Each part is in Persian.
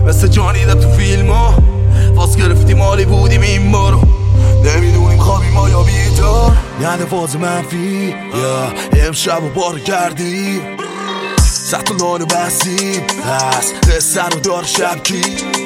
مثل جانیده تو فیلم ها فاز گرفتیم عالی بودیم این بارو نمیدونیم خوابیم ما یا بیدار یعنی فاز منفی امشب و بار کردیم سطح لانو بستیم پس قصه رو دار شب کی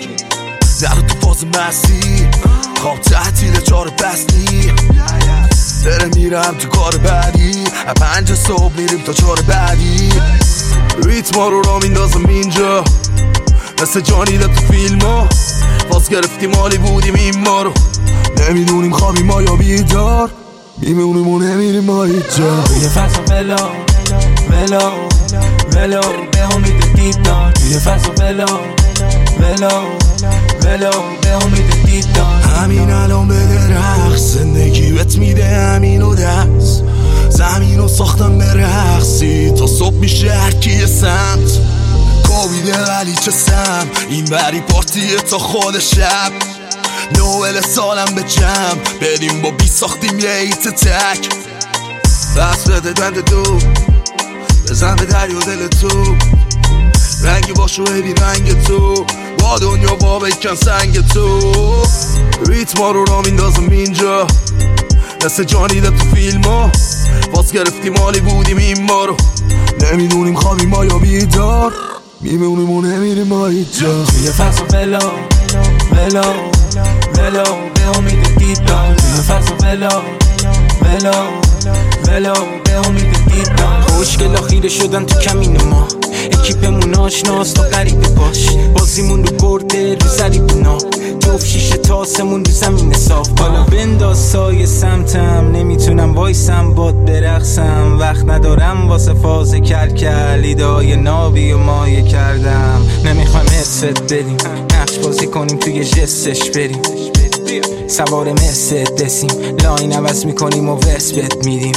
در تو فاز مستی خواب تحتیل چار بستی داره میرم تو کار بعدی 5 صبح میریم تا 4 بعدی ریتم ها رو را میندازم اینجا مثل جانیده تو فیلم ها فاز گرفتیم عالی بودیم این ما رو نمیدونیم خوابیم ما یا بیدار میمونیم و نمیریم ما هیچ جا توی فصل ولو ولو ولو به امید دیدار توی فصل ولو ولو ولو به امید دیدار همین الان بده رقص زندگی بهت میده همین و دست زمین رو ساختم به رقصی تا صبح میشه هرکی سمت کوبیده ولی چه سم این بری پارتیه تا خود شب نوبل سالم به جمع بریم با بی ساختیم یه ایت تک بس بده دند دو بزن به دریا دل تو رنگی باشو ببین رنگ تو با دنیا با بکن سنگ تو ریتم ها رو را میندازم اینجا مثل جانیده تو فیلم ها باز گرفتیم عالی بودیم این ما رو نمیدونیم خوابیم ما یا بیدار میمونیم و نمیریم ما هیچ جا توی فصل ولو ولو ولو به امید دیدار توی فصل ولو ولو ولو به امید دیدار خوشگلا خیره شدن تو کمین ما اکیپمون آشناست تا غریبه باش بازیمون رو برده رو زریبونا جفت شیشه تاسمون رو زمین صاف حالا بنداز سایه سمتم نمیتونم وایسم باد برقصم وقت ندارم واسه فاز کل ایدای نابی و مایه کردم نمیخوایم حست بریم نقش بازی کنیم توی جستش بریم سوار مثل دسیم لاین عوض میکنیم و وست بد میدیم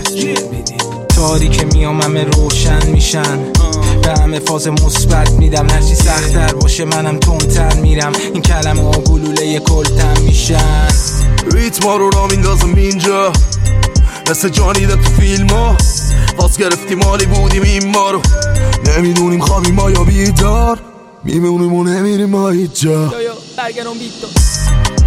تاریک میام همه روشن میشن به همه فاز مثبت میدم هرچی سخت‌تر باشه منم تندتر میرم این کلمه ها گلوله کلتم میشن ریتم ها رو را میندازم اینجا مثل جانیده تو فیلم ها فاز گرفتیم عالی بودیم این ما رو نمیدونیم خوابیم ما یا بیدار میمونیم و نمیریم ما هیچ جا برگردم بیت